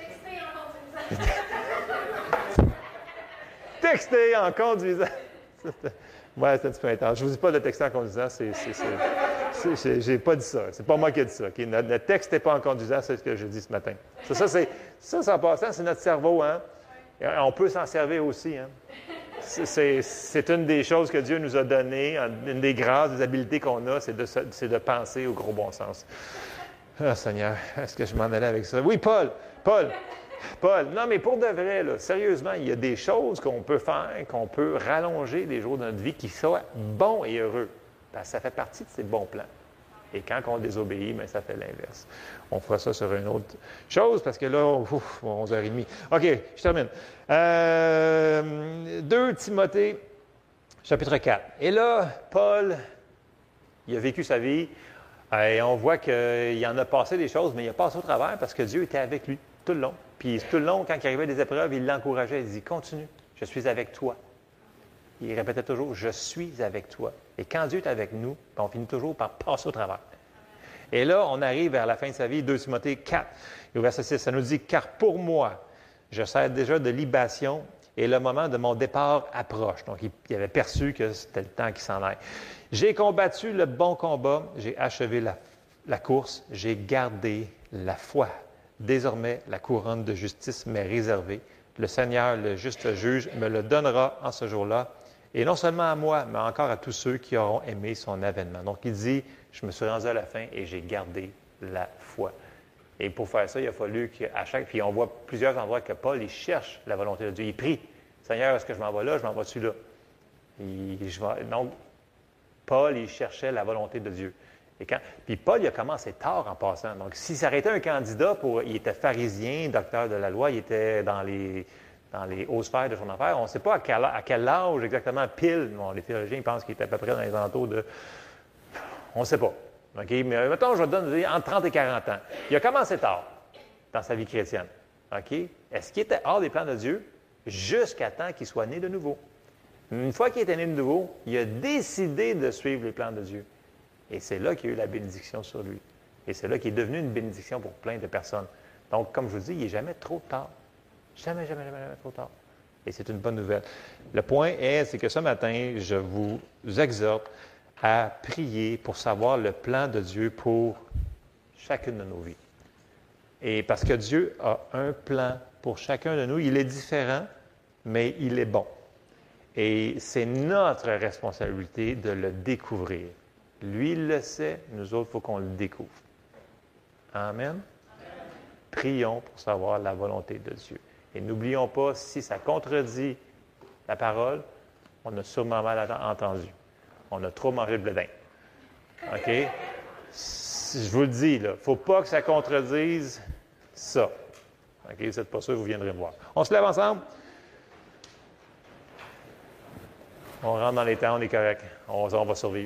Texter en conduisant. Ouais, c'est un petit peu intense. Je ne vous dis pas de texter en conduisant, j'ai pas dit ça. C'est pas moi qui ai dit ça. Okay? Ne textez pas en conduisant, c'est ce que j'ai dit ce matin. Ça en passant, c'est notre cerveau. Hein? On peut s'en servir aussi. Hein? C'est une des choses que Dieu nous a données, une des grâces, des habiletés qu'on a, c'est de penser au gros bon sens. Ah, Seigneur, est-ce que je m'en allais avec ça? Oui, Paul, non, mais pour de vrai, là, sérieusement, il y a des choses qu'on peut faire, qu'on peut rallonger les jours de notre vie qui soient bons et heureux. Parce que ça fait partie de ces bons plans. Et quand on désobéit, bien, ça fait l'inverse. On fera ça sur une autre chose, parce que là, 11h30. OK, je termine. 2 Timothée, chapitre 4. Et là, Paul, il a vécu sa vie, et on voit qu'il en a passé des choses, mais il a passé au travers parce que Dieu était avec lui tout le long. Puis tout le long, quand il arrivait des épreuves, il l'encourageait, il dit « Continue, je suis avec toi ». Il répétait toujours « Je suis avec toi ». Et quand Dieu est avec nous, on finit toujours par passer au travers. Et là, on arrive vers la fin de sa vie, 2 Timothée 4, au verset 6, ça nous dit « Car pour moi, je sers déjà de libation et le moment de mon départ approche. » Donc, il avait perçu que c'était le temps qu'il s'en aille. « J'ai combattu le bon combat, j'ai achevé la course, j'ai gardé la foi. Désormais, la couronne de justice m'est réservée. Le Seigneur, le juste juge, me le donnera en ce jour-là. Et non seulement à moi, mais encore à tous ceux qui auront aimé son avènement. » Donc, il dit, je me suis rendu à la fin et j'ai gardé la foi. Et pour faire ça, il a fallu qu'à chaque... Puis on voit plusieurs endroits que Paul, il cherche la volonté de Dieu. Il prie. Seigneur, est-ce que je m'en vais là? Je m'en vais-tu là? Donc, Paul, il cherchait la volonté de Dieu. Puis Paul, il a commencé tard en passant. Donc, s'il s'arrêtait un candidat il était pharisien, docteur de la loi, il était dans les hautes sphères de son affaire. On ne sait pas à quel âge exactement pile. Bon, les théologiens pensent qu'il était à peu près dans les alentours de... On ne sait pas. OK? Mais mettons, je vais te donner entre 30 et 40 ans. Il a commencé tard dans sa vie chrétienne. OK? Est-ce qu'il était hors des plans de Dieu jusqu'à temps qu'il soit né de nouveau? Une fois qu'il était né de nouveau, il a décidé de suivre les plans de Dieu. Et c'est là qu'il y a eu la bénédiction sur lui. Et c'est là qu'il est devenu une bénédiction pour plein de personnes. Donc, comme je vous dis, il n'est jamais trop tard. Jamais trop tard. Et c'est une bonne nouvelle. Le point c'est que ce matin, je vous exhorte à prier pour savoir le plan de Dieu pour chacune de nos vies. Et parce que Dieu a un plan pour chacun de nous. Il est différent, mais il est bon. Et c'est notre responsabilité de le découvrir. Lui, il le sait, nous autres, il faut qu'on le découvre. Amen. Amen. Prions pour savoir la volonté de Dieu. Et n'oublions pas, si ça contredit la parole, on a sûrement mal entendu. On a trop mangé de blé. OK? Je vous le dis, il ne faut pas que ça contredise ça. OK? Vous n'êtes pas sûr, vous viendrez me voir. On se lève ensemble? On rentre dans les temps, on est correct. On va survivre.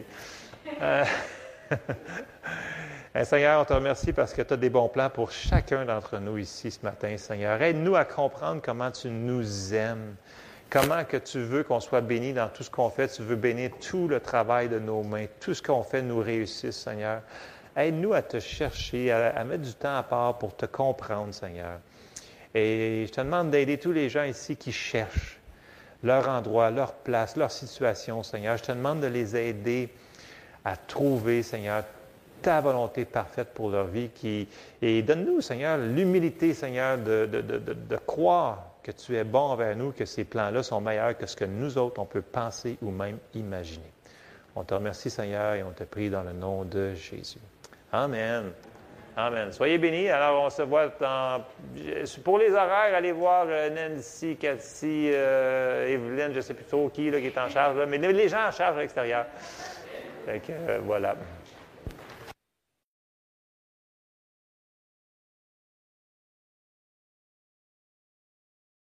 Seigneur, on te remercie parce que tu as des bons plans pour chacun d'entre nous ici ce matin, Seigneur. Aide-nous à comprendre comment tu nous aimes, comment que tu veux qu'on soit bénis dans tout ce qu'on fait. Tu veux bénir tout le travail de nos mains, tout ce qu'on fait nous réussisse, Seigneur. Aide-nous à te chercher, à mettre du temps à part pour te comprendre, Seigneur. Et je te demande d'aider tous les gens ici qui cherchent leur endroit, leur place, leur situation, Seigneur. Je te demande de les aider à trouver, Seigneur, ta volonté parfaite pour leur vie. Et donne-nous, Seigneur, l'humilité, Seigneur, de croire que tu es bon envers nous, que ces plans-là sont meilleurs que ce que nous autres, on peut penser ou même imaginer. On te remercie, Seigneur, et on te prie dans le nom de Jésus. Amen. Amen. Soyez bénis. Alors, on se voit pour les horaires, allez voir Nancy, Cathy, Evelyne, je ne sais plus trop qui est en charge, là, mais les gens en charge à l'extérieur. Fait que, voilà.